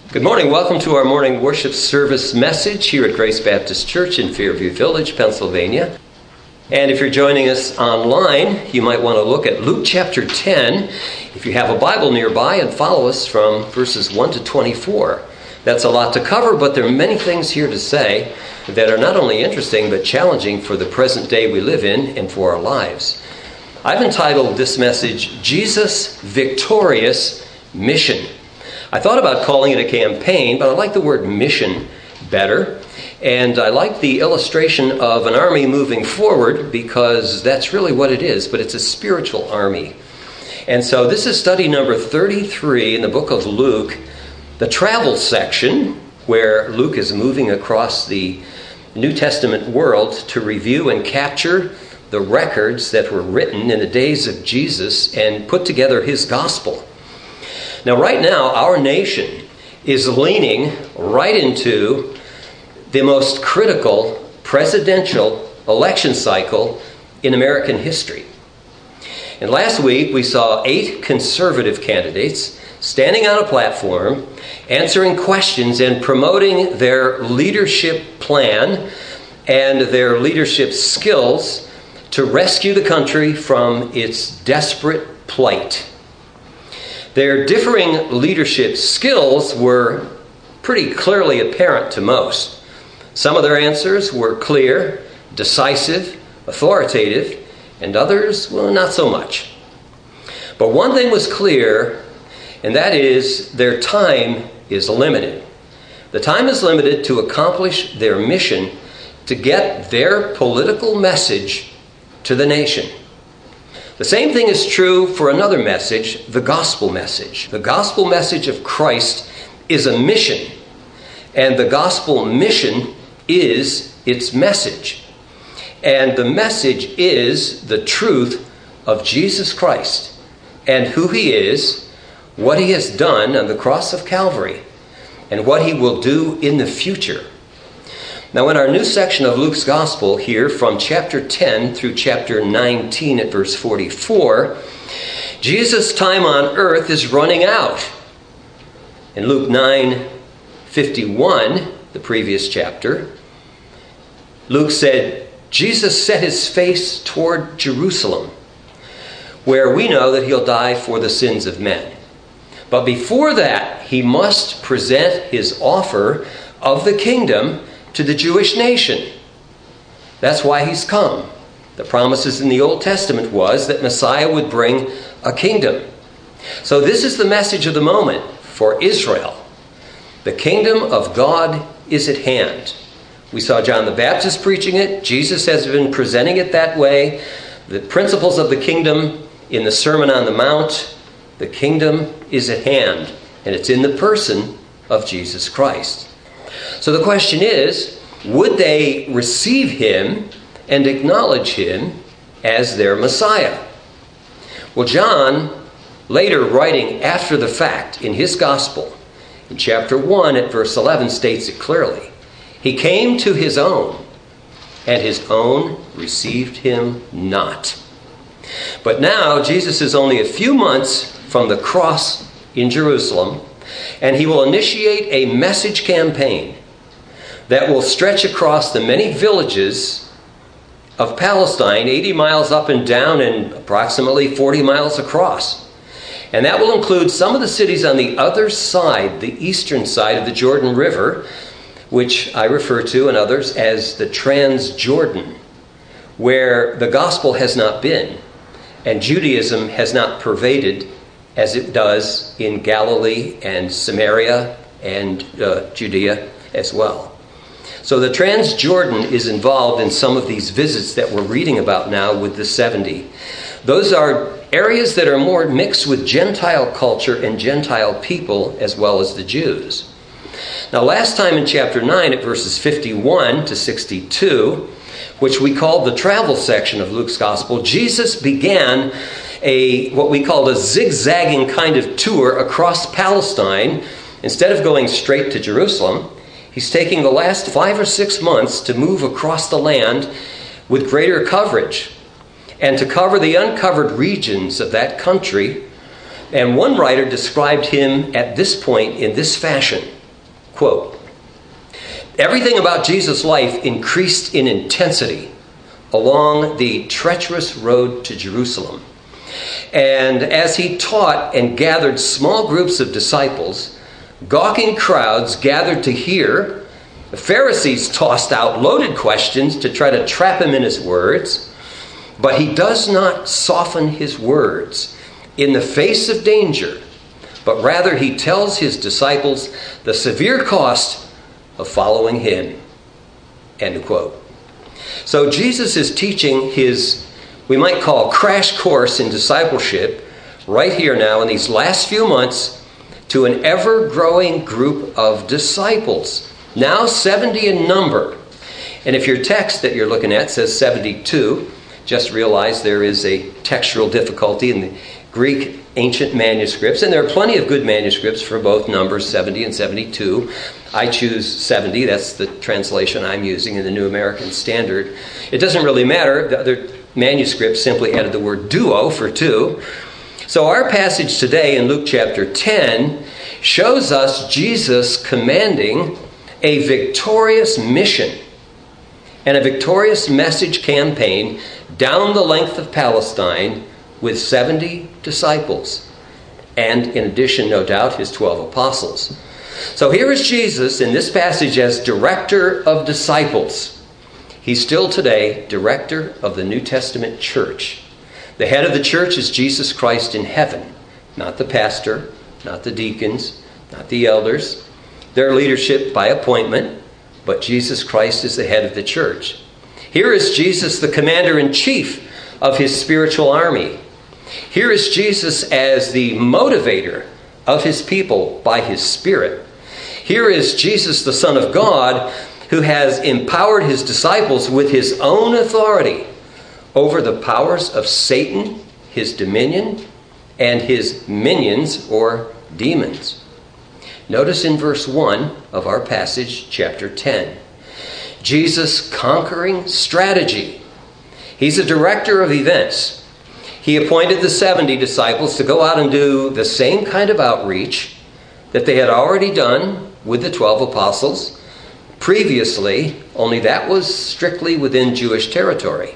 Good morning. Welcome to our morning worship service message here at Grace Baptist Church in Fairview Village, Pennsylvania. And if you're joining us online, you might want to look at Luke chapter 10 if you have a Bible nearby and follow us from verses 1 to 24. That's a lot to cover, but there are many things here to say that are not only interesting but challenging for the present day we live in and for our lives. I've entitled this message, Jesus Victorious Mission. I thought about calling it a campaign, but I like the word mission better. And I like the illustration of an army moving forward because that's really what it is, but it's a spiritual army. And so this is study number 33 in the book of Luke, the travel section, where Luke is moving across the New Testament world to review and capture the records that were written in the days of Jesus and put together his gospel. Now, right now, our nation is leaning right into the most critical presidential election cycle in American history. And last week, we saw 8 conservative candidates standing on a platform, answering questions and promoting their leadership plan and their leadership skills to rescue the country from its desperate plight. Their differing leadership skills were pretty clearly apparent to most. Some of their answers were clear, decisive, authoritative, and others, well, not so much. But one thing was clear, and that is their time is limited. The time is limited to accomplish their mission to get their political message to the nation. The same thing is true for another message, the gospel message. The gospel message of Christ is a mission, and the gospel mission is its message. And the message is the truth of Jesus Christ and who he is, what he has done on the cross of Calvary, and what he will do in the future. Now, in our new section of Luke's Gospel here, from chapter 10 through chapter 19 at verse 44, Jesus' time on earth is running out. In Luke 9:51, the previous chapter, Luke said, Jesus set his face toward Jerusalem, where we know that he'll die for the sins of men. But before that, he must present his offer of the kingdom to the Jewish nation. That's why he's come. The promises in the Old Testament was that Messiah would bring a kingdom. So this is the message of the moment for Israel. The kingdom of God is at hand. We saw John the Baptist preaching it. Jesus has been presenting it that way. The principles of the kingdom in the Sermon on the Mount. The kingdom is at hand, and it's in the person of Jesus Christ. So the question is, would they receive him and acknowledge him as their Messiah? Well, John, later writing after the fact in his gospel, in chapter 1 at verse 11, states it clearly. He came to his own, and his own received him not. But now Jesus is only a few months from the cross in Jerusalem, and he will initiate a message campaign that will stretch across the many villages of Palestine, 80 miles up and down and approximately 40 miles across. And that will include some of the cities on the other side, the eastern side of the Jordan River, which I refer to and others as the Transjordan, where the gospel has not been, and Judaism has not pervaded as it does in Galilee and Samaria and Judea as well. So the Transjordan is involved in some of these visits that we're reading about now with the 70. Those are areas that are more mixed with Gentile culture and Gentile people as well as the Jews. Now, last time in chapter 9 at verses 51 to 62, which we called the travel section of Luke's Gospel, Jesus began what we call a zigzagging kind of tour across Palestine. Instead of going straight to Jerusalem, he's taking the last 5 or 6 months to move across the land with greater coverage and to cover the uncovered regions of that country. And one writer described him at this point in this fashion. Quote, everything about Jesus' life increased in intensity along the treacherous road to Jerusalem. And as he taught and gathered small groups of disciples, gawking crowds gathered to hear. The Pharisees tossed out loaded questions to try to trap him in his words. But he does not soften his words in the face of danger, but rather he tells his disciples the severe cost of following him. End quote. So Jesus is teaching his, we might call, crash course in discipleship right here now in these last few months to an ever-growing group of disciples, now 70 in number. And if your text that you're looking at says 72, just realize there is a textual difficulty in the Greek ancient manuscripts, and there are plenty of good manuscripts for both numbers 70 and 72. I choose 70, that's the translation I'm using in the New American Standard. It doesn't really matter, the other manuscripts simply added the word duo for two. So our passage today in Luke chapter 10 shows us Jesus commanding a victorious mission and a victorious message campaign down the length of Palestine with 70 disciples, and in addition, no doubt, his 12 apostles. So here is Jesus in this passage as director of disciples. He's still today director of the New Testament church. The head of the church is Jesus Christ in heaven, not the pastor, not the deacons, not the elders. Their leadership by appointment, but Jesus Christ is the head of the church. Here is Jesus, the commander-in-chief of his spiritual army. Here is Jesus as the motivator of his people by his Spirit. Here is Jesus, the Son of God, who has empowered his disciples with his own authority over the powers of Satan, his dominion, and his minions or demons. Notice in verse 1 of our passage, chapter 10, Jesus' conquering strategy. He's a director of events. He appointed the 70 disciples to go out and do the same kind of outreach that they had already done with the 12 apostles previously, only that was strictly within Jewish territory.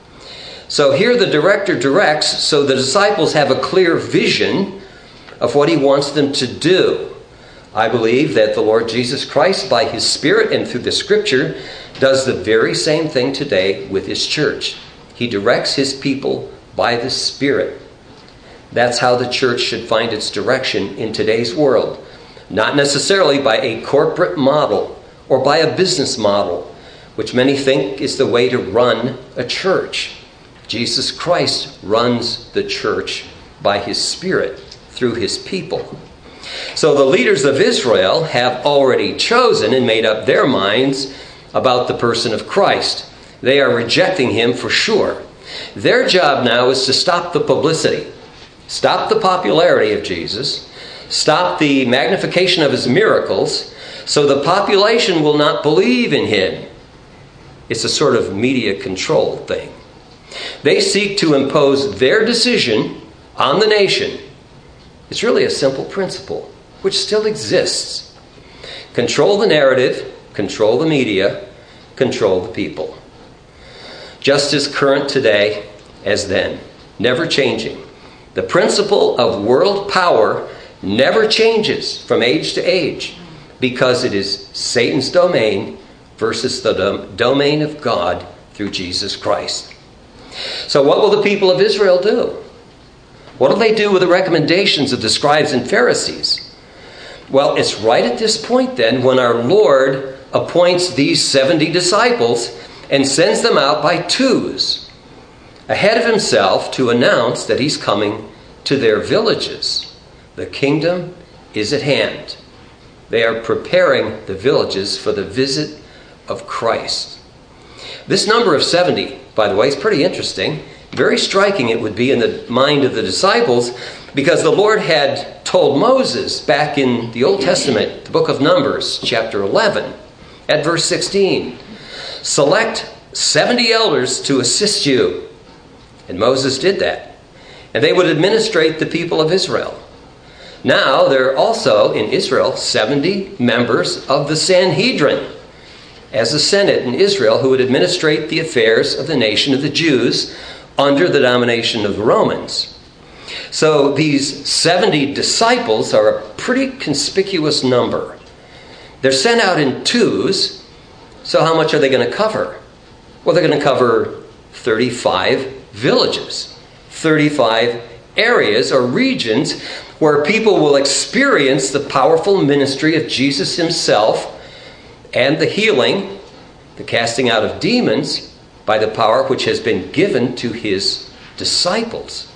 So here the director directs so the disciples have a clear vision of what he wants them to do. I believe that the Lord Jesus Christ, by his Spirit and through the Scripture, does the very same thing today with his church. He directs his people by the Spirit. That's how the church should find its direction in today's world. Not necessarily by a corporate model or by a business model, which many think is the way to run a church. Jesus Christ runs the church by his Spirit through his people. So the leaders of Israel have already chosen and made up their minds about the person of Christ. They are rejecting him for sure. Their job now is to stop the publicity, stop the popularity of Jesus, stop the magnification of his miracles, so the population will not believe in him. It's a sort of media control thing. They seek to impose their decision on the nation. It's really a simple principle, which still exists. Control the narrative, control the media, control the people. Just as current today as then, never changing. The principle of world power never changes from age to age because it is Satan's domain versus the domain of God through Jesus Christ. So what will the people of Israel do? What do they do with the recommendations of the scribes and Pharisees? Well, it's right at this point then when our Lord appoints these 70 disciples and sends them out by twos ahead of himself to announce that he's coming to their villages. The kingdom is at hand. They are preparing the villages for the visit of Christ. This number of 70, by the way, is pretty interesting. Very striking it would be in the mind of the disciples, because the Lord had told Moses back in the Old Testament, the book of Numbers, chapter 11, at verse 16, select 70 elders to assist you. And Moses did that. And they would administrate the people of Israel. Now there are also in Israel 70 members of the Sanhedrin as a Senate in Israel who would administrate the affairs of the nation of the Jews under the domination of the Romans. So these 70 disciples are a pretty conspicuous number. They're sent out in twos, so how much are they going to cover? Well, they're going to cover 35 villages, 35 areas or regions where people will experience the powerful ministry of Jesus himself and the healing, the casting out of demons by the power which has been given to his disciples.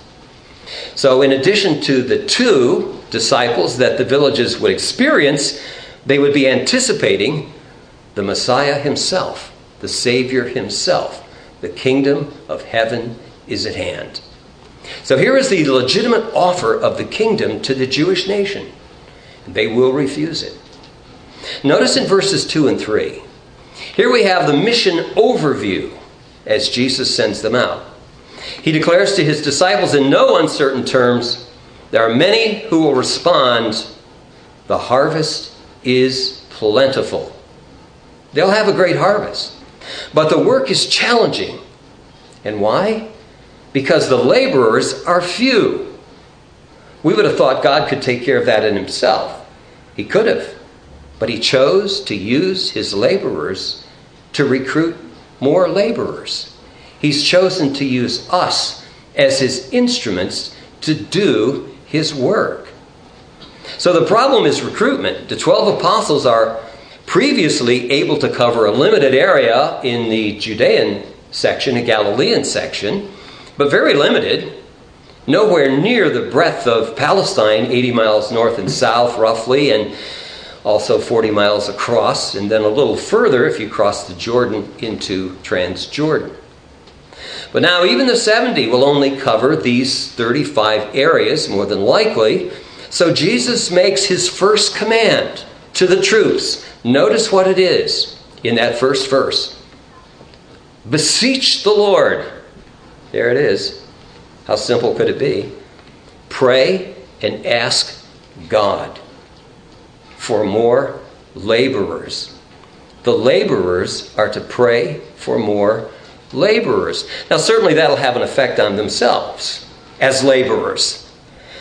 So in addition to the 2 disciples that the villages would experience, they would be anticipating the Messiah himself, the Savior himself. The kingdom of heaven is at hand. So here is the legitimate offer of the kingdom to the Jewish nation. They will refuse it. Notice in verses 2 and 3. Here we have the mission overview as Jesus sends them out. He declares to his disciples in no uncertain terms, there are many who will respond, the harvest is plentiful. They'll have a great harvest. But the work is challenging. And why? Because the laborers are few. We would have thought God could take care of that in himself. He could have. But he chose to use his laborers to recruit more laborers. He's chosen to use us as his instruments to do his work. So the problem is recruitment. The 12 apostles are previously able to cover a limited area in the Judean section, a Galilean section, but very limited, nowhere near the breadth of Palestine, 80 miles north and south roughly, and also 40 miles across, and then a little further if you cross the Jordan into Transjordan. But now even the 70 will only cover these 35 areas, more than likely. So Jesus makes his first command to the troops. Notice what it is in that first verse. Beseech the Lord. There it is. How simple could it be? Pray and ask God for more laborers. The laborers are to pray for more laborers. Now certainly that'll have an effect on themselves as laborers.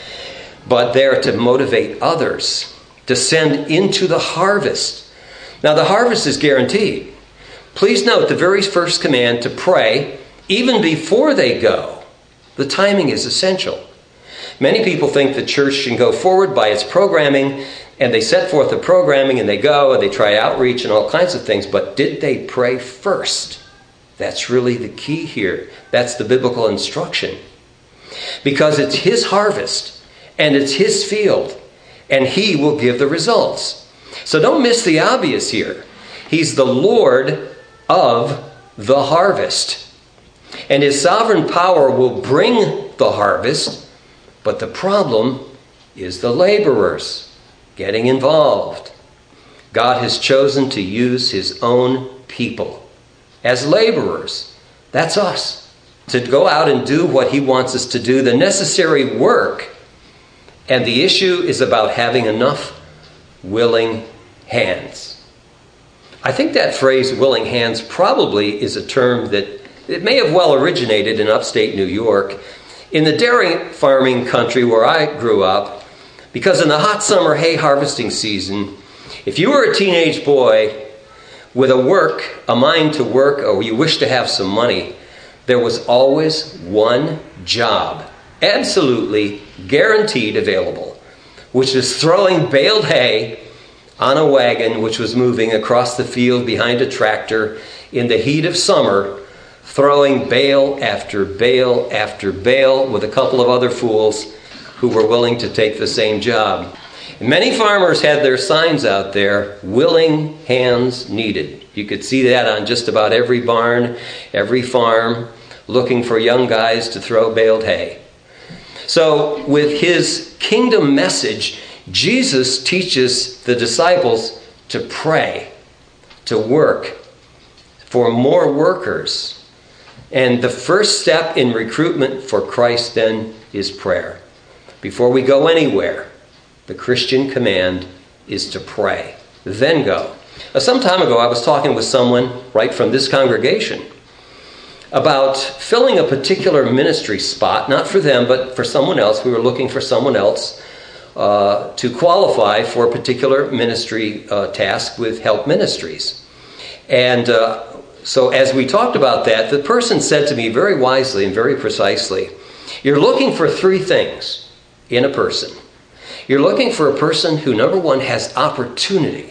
But they're to motivate others to send into the harvest. Now the harvest is guaranteed. Please note the very first command to pray even before they go. The timing is essential. Many people think the church can go forward by its programming, and they set forth the programming and they go and they try outreach and all kinds of things, but did they pray first? That's really the key here. That's the biblical instruction. Because it's his harvest and it's his field, and he will give the results. So don't miss the obvious here. He's the Lord of the harvest. And his sovereign power will bring the harvest, but the problem is the laborers getting involved. God has chosen to use his own people as laborers. That's us. To go out and do what he wants us to do, the necessary work. And the issue is about having enough willing hands. I think that phrase, willing hands, probably is a term that it may have well originated in upstate New York, in the dairy farming country where I grew up, because in the hot summer hay harvesting season, if you were a teenage boy with a mind to work, or you wish to have some money, there was always one job, absolutely guaranteed available, which is throwing baled hay on a wagon which was moving across the field behind a tractor in the heat of summer, throwing bale after bale after bale with a couple of other fools who were willing to take the same job. And many farmers had their signs out there, willing hands needed. You could see that on just about every barn, every farm, looking for young guys to throw baled hay. So with his kingdom message, Jesus teaches the disciples to pray, to work for more workers. And the first step in recruitment for Christ then is prayer. Before we go anywhere, The Christian command is to pray, then go. Now, some time ago, I was talking with someone right from this congregation about filling a particular ministry spot, not for them, but for someone else. We were looking for someone else to qualify for a particular ministry task with Help Ministries. And so as we talked about that, the person said to me very wisely and very precisely, you're looking for three things in a person. You're looking for a person who, number one, has opportunity.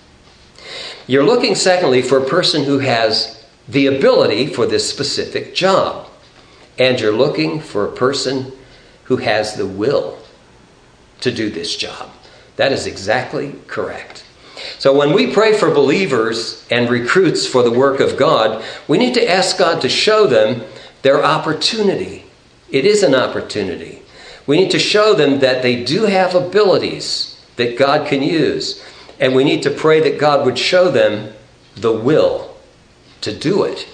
You're looking, secondly, for a person who has the ability for this specific job. And you're looking for a person who has the will to do this job. That is exactly correct. So when we pray for believers and recruits for the work of God, we need to ask God to show them their opportunity. It is an opportunity. We need to show them that they do have abilities that God can use. And we need to pray that God would show them the will to do it.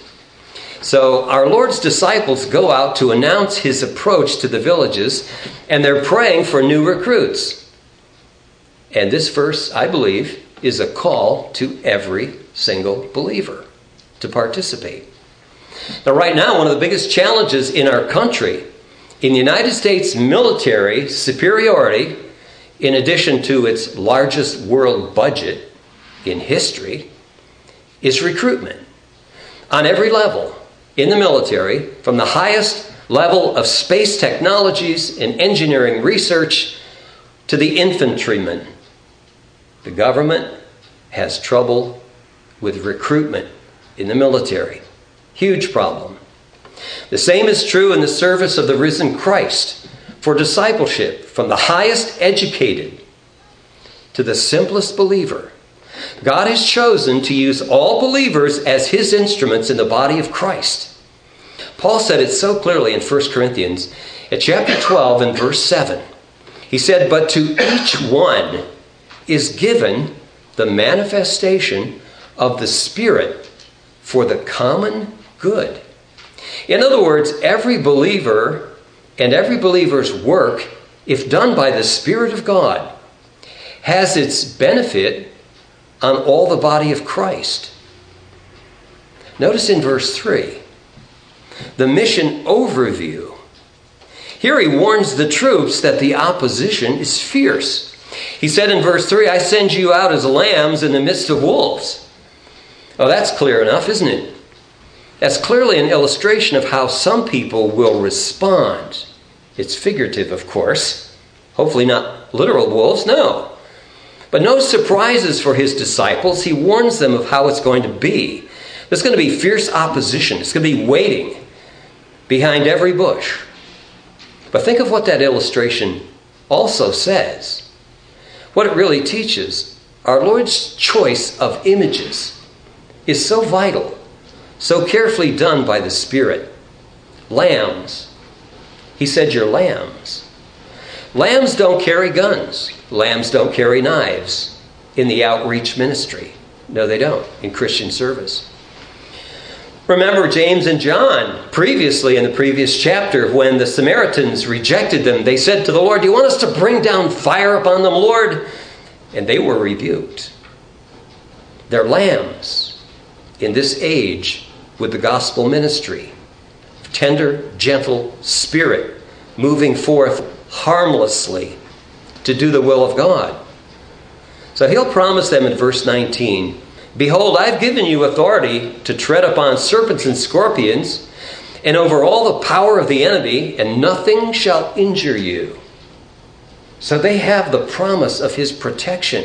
So our Lord's disciples go out to announce his approach to the villages, and they're praying for new recruits. And this verse, I believe, is a call to every single believer to participate. Now, right now, one of the biggest challenges in our country, in the United States military superiority, in addition to its largest world budget in history, is recruitment. On every level in the military, from the highest level of space technologies and engineering research to the infantrymen, the government has trouble with recruitment in the military. Huge problem. The same is true in the service of the risen Christ for discipleship, from the highest educated to the simplest believer. God has chosen to use all believers as his instruments in the body of Christ. Paul said it so clearly in 1 Corinthians at chapter 12 and verse 7. He said, "But to each one is given the manifestation of the Spirit for the common good." In other words, every believer and every believer's work, if done by the Spirit of God, has its benefit on all the body of Christ. Notice in verse 3, the mission overview. Here he warns the troops that the opposition is fierce. He said in verse 3, "I send you out as lambs in the midst of wolves." Oh, that's clear enough, isn't it? That's clearly an illustration of how some people will respond. It's figurative, of course. Hopefully not literal wolves, no. But no surprises for his disciples. He warns them of how it's going to be. There's going to be fierce opposition. It's going to be waiting behind every bush. But think of what that illustration also says. What it really teaches, our Lord's choice of images is so vital, so carefully done by the Spirit. Lambs. He said, "You're lambs." Lambs don't carry guns. Lambs don't carry knives in the outreach ministry. No, they don't in Christian service. Remember James and John previously in the previous chapter when the Samaritans rejected them. They said to the Lord, "Do you want us to bring down fire upon them, Lord?" And they were rebuked. They're lambs in this age with the gospel ministry. Tender, gentle spirit moving forth harmlessly to do the will of God. So he'll promise them in verse 19, "Behold, I've given you authority to tread upon serpents and scorpions, and over all the power of the enemy, and nothing shall injure you." So they have the promise of his protection.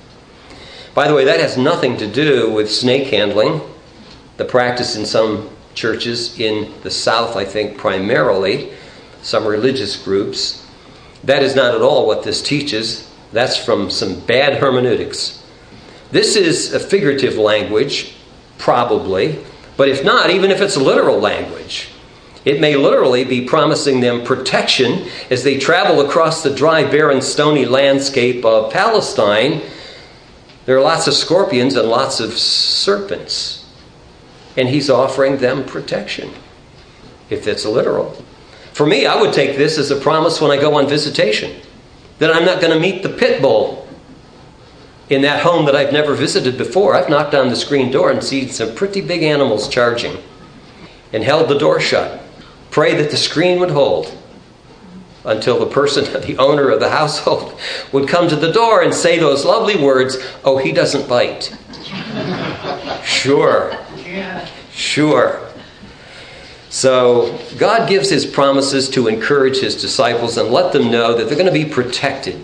By the way, that has nothing to do with snake handling, the practice in some churches in the South, I think primarily, some religious groups. That is not at all what this teaches. That's from some bad hermeneutics. This is a figurative language, probably, but if not, even if it's a literal language, it may literally be promising them protection as they travel across the dry, barren, stony landscape of Palestine. There are lots of scorpions and lots of serpents, and he's offering them protection, if it's literal. For me, I would take this as a promise when I go on visitation. that I'm not going to meet the pit bull in that home that I've never visited before. I've knocked on the screen door and seen some pretty big animals charging and held the door shut. Pray that the screen would hold until the person, the owner of the household, would come to the door and say those lovely words, "Oh, he doesn't bite." Sure. So God gives his promises to encourage his disciples and let them know that they're going to be protected.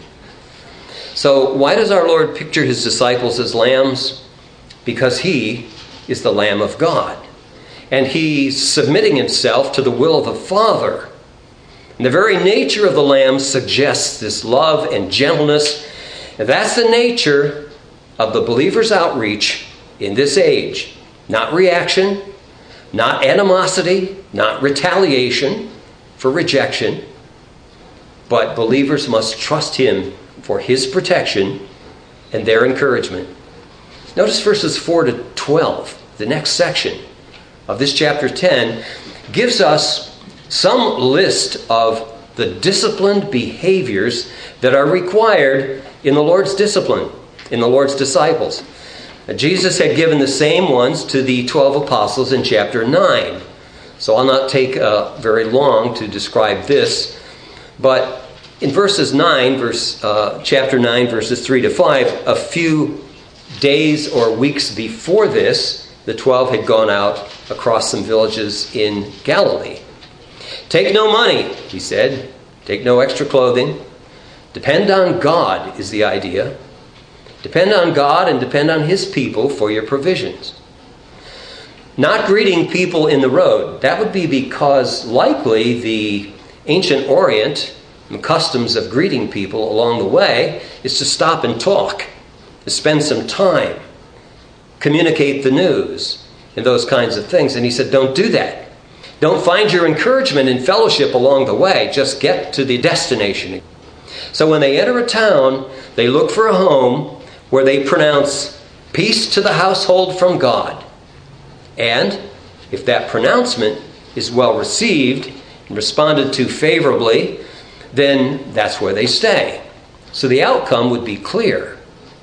So why does our Lord picture his disciples as lambs? Because he is the Lamb of God. And he's submitting himself to the will of the Father. And the very nature of the lamb suggests this love and gentleness. And that's the nature of the believer's outreach in this age. Not reaction, not animosity, not retaliation for rejection. But believers must trust him for his protection and their encouragement. Notice verses 4 to 12, the next section of this chapter 10, gives us some list of the disciplined behaviors that are required in the Lord's discipline, in the Lord's disciples. Jesus had given the same ones to the 12 apostles in chapter 9. So I'll not take very long to describe this. But in chapter 9, verses 3 to 5, a few days or weeks before this, the 12 had gone out across some villages in Galilee. Take no money, he said. Take no extra clothing. Depend on God is the idea. Depend on God and depend on his people for your provisions. Not greeting people in the road. That would be because likely the ancient Orient and customs of greeting people along the way is to stop and talk, to spend some time, communicate the news, and those kinds of things. And he said, don't do that. Don't find your encouragement in fellowship along the way. Just get to the destination. So when they enter a town, they look for a home where they pronounce peace to the household from God. And if that pronouncement is well received and responded to favorably, then that's where they stay. So the outcome would be clear.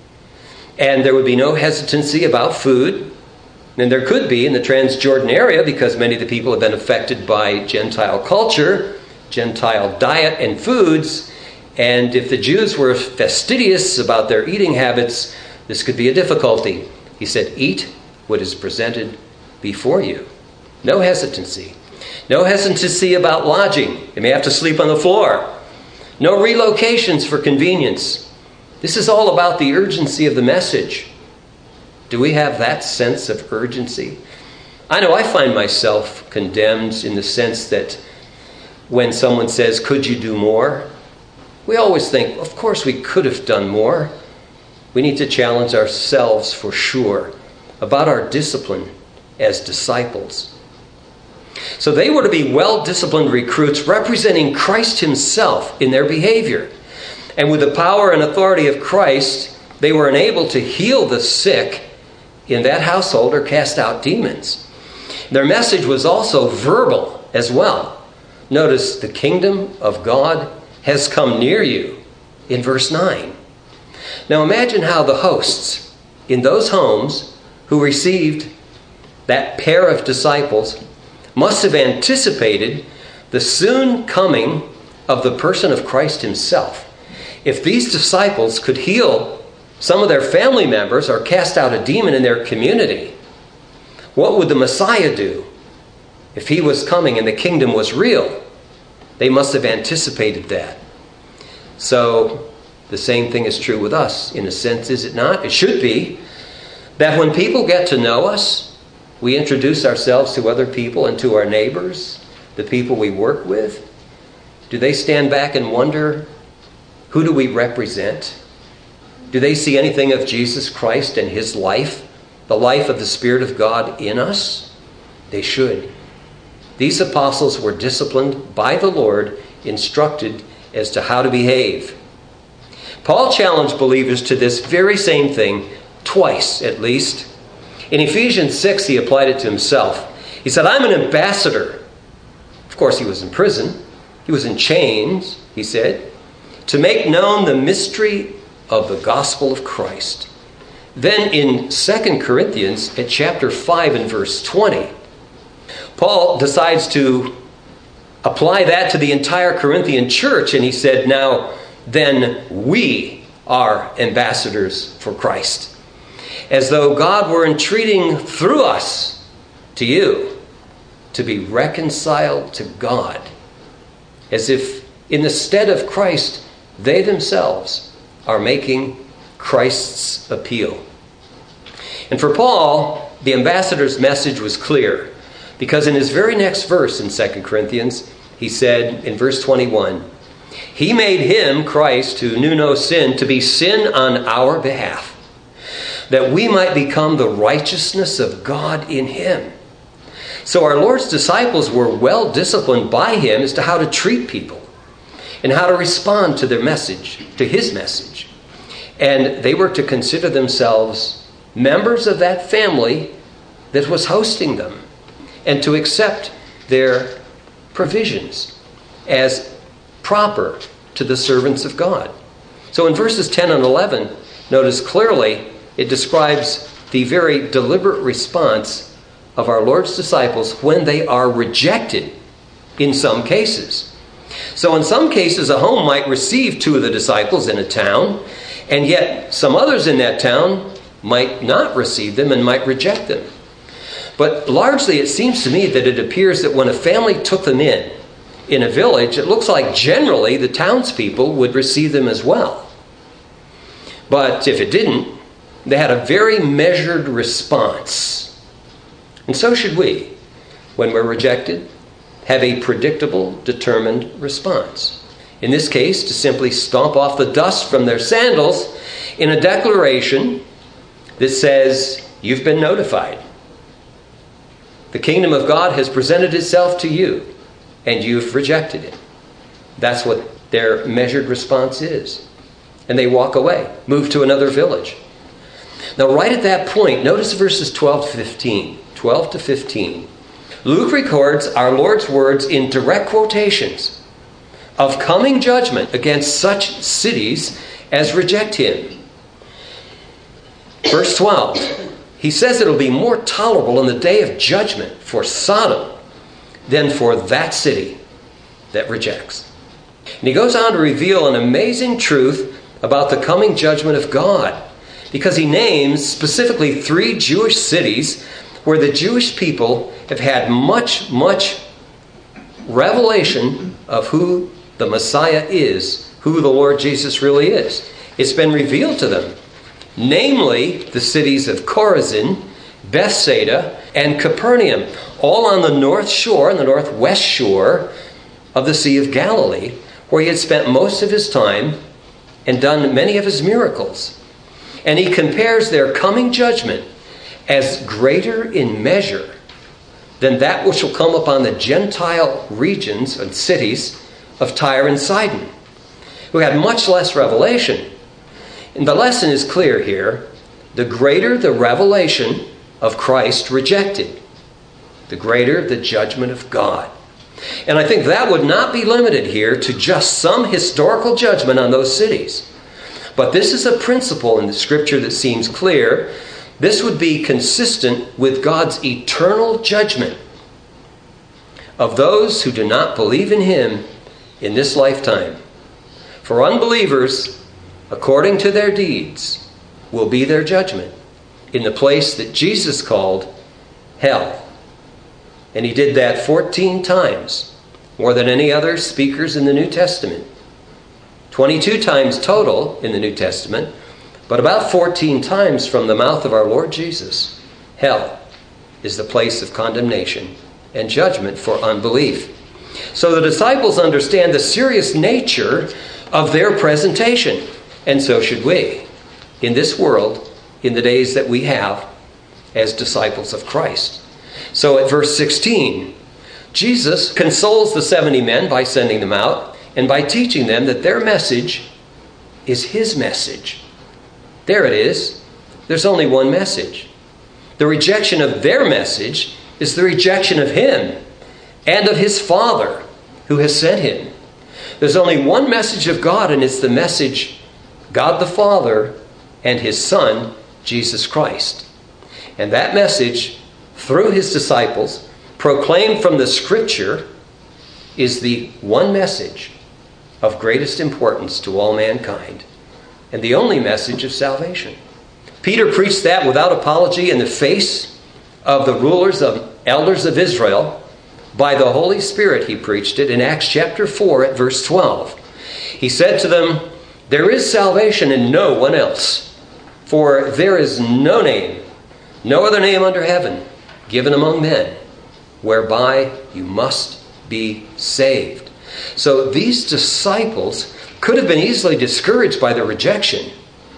And there would be no hesitancy about food. And there could be in the Transjordan area, because many of the people have been affected by Gentile culture, Gentile diet and foods. And if the Jews were fastidious about their eating habits, this could be a difficulty. He said, eat what is presented before you. No hesitancy. No hesitancy about lodging. You may have to sleep on the floor. No relocations for convenience. This is all about the urgency of the message. Do we have that sense of urgency? I know I find myself condemned in the sense that when someone says, could you do more? We always think, of course we could have done more. We need to challenge ourselves for sure about our discipline as disciples. So they were to be well-disciplined recruits representing Christ himself in their behavior. And with the power and authority of Christ, they were enabled to heal the sick in that household or cast out demons. Their message was also verbal as well. Notice the kingdom of God has come near you in verse 9. Now imagine how the hosts in those homes who received that pair of disciples must have anticipated the soon coming of the person of Christ himself. If these disciples could heal some of their family members or cast out a demon in their community, what would the Messiah do if he was coming and the kingdom was real? They must have anticipated that. So the same thing is true with us, in a sense, is it not? It should be that when people get to know us, we introduce ourselves to other people and to our neighbors, the people we work with. Do they stand back and wonder, who do we represent? Do they see anything of Jesus Christ and his life, the life of the Spirit of God in us? They should. These apostles were disciplined by the Lord, instructed as to how to behave. Paul challenged believers to this very same thing twice at least. In Ephesians 6, he applied it to himself. He said, I'm an ambassador. Of course, he was in prison. He was in chains, he said. to make known the mystery of the gospel of Christ. Then in 2 Corinthians, at chapter 5 and verse 20, Paul decides to apply that to the entire Corinthian church, and he said, now, then we are ambassadors for Christ, as though God were entreating through us to you to be reconciled to God, as if in the stead of Christ, they themselves are making Christ's appeal. And for Paul, the ambassador's message was clear, because in his very next verse in 2 Corinthians, he said in verse 21, he made him, Christ, who knew no sin, to be sin on our behalf, that we might become the righteousness of God in him. So our Lord's disciples were well disciplined by him as to how to treat people and how to respond to their message, to his message. And they were to consider themselves members of that family that was hosting them, and to accept their provisions as proper to the servants of God. So in verses 10 and 11, notice clearly it describes the very deliberate response of our Lord's disciples when they are rejected in some cases. So in some cases, a home might receive two of the disciples in a town, and yet some others in that town might not receive them and might reject them. But largely it seems to me that it appears that when a family took them in a village, it looks like generally the townspeople would receive them as well. But if it didn't, they had a very measured response. And so should we, when we're rejected, have a predictable, determined response. In this case, to simply stomp off the dust from their sandals in a declaration that says, you've been notified. The kingdom of God has presented itself to you, and you've rejected it. That's what their measured response is. And they walk away, move to another village. Now, right at that point, notice verses 12 to 15. 12 to 15. Luke records our Lord's words in direct quotations of coming judgment against such cities as reject him. Verse 12. He says it'll be more tolerable in the day of judgment for Sodom than for that city that rejects. And he goes on to reveal an amazing truth about the coming judgment of God, because he names specifically 3 Jewish cities where the Jewish people have had much revelation of who the Messiah is, who the Lord Jesus really is. It's been revealed to them. Namely, the cities of Chorazin, Bethsaida, and Capernaum, all on the north shore, and the northwest shore of the Sea of Galilee, where he had spent most of his time and done many of his miracles. And he compares their coming judgment as greater in measure than that which will come upon the Gentile regions and cities of Tyre and Sidon, who had much less revelation. And the lesson is clear here. The greater the revelation of Christ rejected, the greater the judgment of God. And I think that would not be limited here to just some historical judgment on those cities. But this is a principle in the Scripture that seems clear. This would be consistent with God's eternal judgment of those who do not believe in him in this lifetime. For unbelievers, according to their deeds, will be their judgment in the place that Jesus called hell. And he did that 14 times, more than any other speakers in the New Testament. 22 times total in the New Testament, but about 14 times from the mouth of our Lord Jesus. Hell is the place of condemnation and judgment for unbelief. So the disciples understand the serious nature of their presentation, and so should we, in this world, in the days that we have as disciples of Christ. So at verse 16, Jesus consoles the 70 men by sending them out and by teaching them that their message is his message. There it is. There's only one message. The rejection of their message is the rejection of him and of his Father who has sent him. There's only one message of God, and it's the message God the Father and His Son, Jesus Christ. And that message, through His disciples, proclaimed from the Scripture, is the one message of greatest importance to all mankind, and the only message of salvation. Peter preached that without apology in the face of the rulers of elders of Israel. By the Holy Spirit he preached it in Acts chapter 4 at verse 12. He said to them, "There is salvation in no one else, for there is no name, no other name under heaven, given among men, whereby you must be saved." So these disciples could have been easily discouraged by the rejection,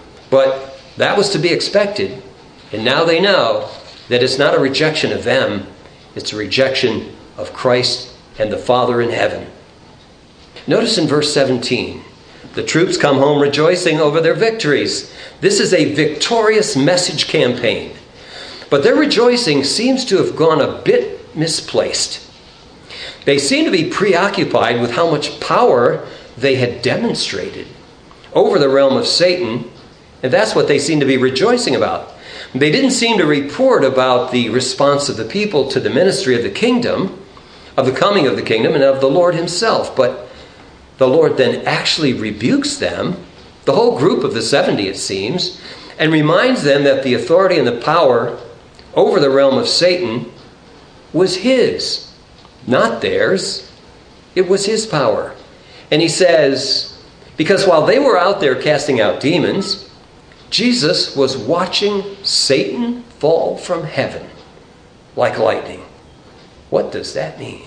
but that was to be expected. And now they know that it's not a rejection of them, it's a rejection of Christ and the Father in heaven. Notice in verse 17, the troops come home rejoicing over their victories. This is a victorious message campaign. But their rejoicing seems to have gone a bit misplaced. They seem to be preoccupied with how much power they had demonstrated over the realm of Satan, and that's what they seem to be rejoicing about. They didn't seem to report about the response of the people to the ministry of the kingdom, of the coming of the kingdom, and of the Lord himself. But the Lord then actually rebukes them, the whole group of the 70 it seems, and reminds them that the authority and the power over the realm of Satan was his, not theirs. It was his power. And he says, because while they were out there casting out demons, Jesus was watching Satan fall from heaven like lightning. What does that mean?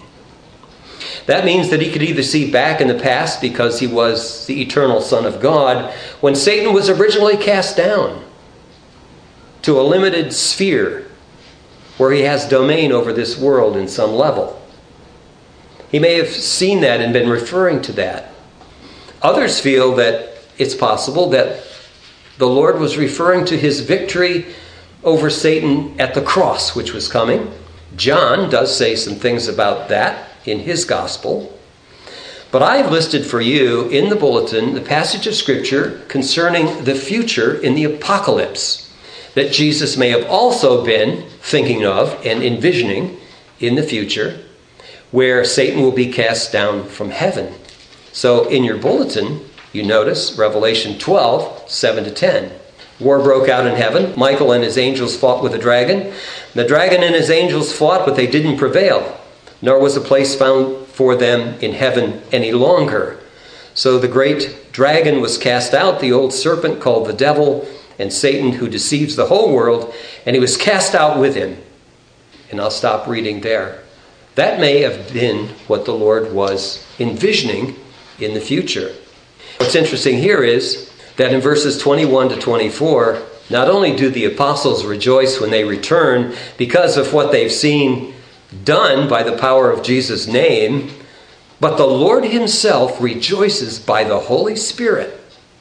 That means that he could either see back in the past because he was the eternal Son of God when Satan was originally cast down to a limited sphere where he has domain over this world in some level. He may have seen that and been referring to that. Others feel that it's possible that the Lord was referring to his victory over Satan at the cross, which was coming. John does say some things about that in his gospel. But I've listed for you in the bulletin the passage of Scripture concerning the future in the apocalypse that Jesus may have also been thinking of and envisioning in the future, where Satan will be cast down from heaven. So in your bulletin, you notice Revelation 12, 7-10. War broke out in heaven. Michael and his angels fought with the dragon. The dragon and his angels fought, but they didn't prevail, nor was a place found for them in heaven any longer. So the great dragon was cast out, the old serpent called the devil and Satan, who deceives the whole world, and he was cast out with him. And I'll stop reading there. That may have been what the Lord was envisioning in the future. What's interesting here is that in verses 21 to 24, not only do the apostles rejoice when they return because of what they've seen done by the power of Jesus' name, but the Lord himself rejoices by the Holy Spirit.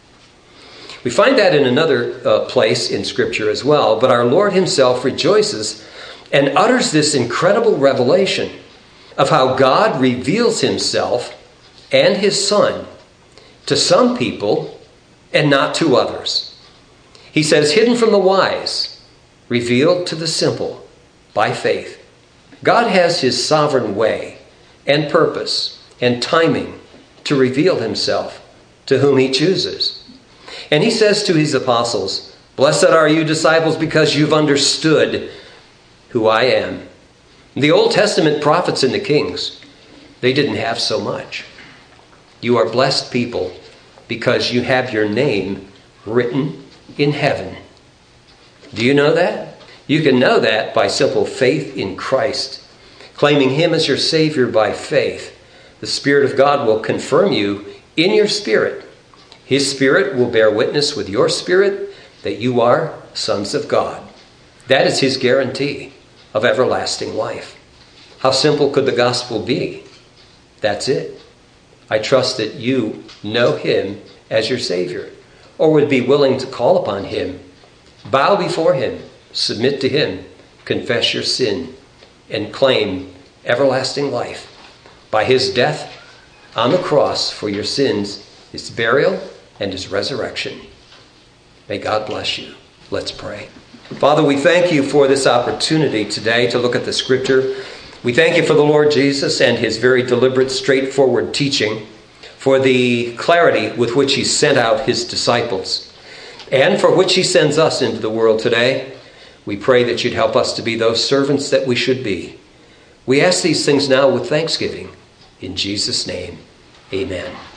We find that in another place in Scripture as well, but our Lord himself rejoices and utters this incredible revelation of how God reveals himself and his Son to some people and not to others. He says, hidden from the wise, revealed to the simple by faith. God has his sovereign way and purpose and timing to reveal himself to whom he chooses. And he says to his apostles, blessed are you disciples because you've understood who I am. The Old Testament prophets and the kings, they didn't have so much. You are blessed people because you have your name written in heaven. Do you know that? You can know that by simple faith in Christ, claiming him as your Savior by faith. The Spirit of God will confirm you in your spirit. His Spirit will bear witness with your spirit that you are sons of God. That is his guarantee of everlasting life. How simple could the gospel be? That's it. I trust that you know him as your Savior, or would be willing to call upon him, bow before him, submit to him, confess your sin, and claim everlasting life by his death on the cross for your sins, his burial, and his resurrection. May God bless you. Let's pray. Father, we thank you for this opportunity today to look at the Scripture. We thank you for the Lord Jesus and his very deliberate, straightforward teaching, for the clarity with which he sent out his disciples, and for which he sends us into the world today. We pray that you'd help us to be those servants that we should be. We ask these things now with thanksgiving. In Jesus' name, amen.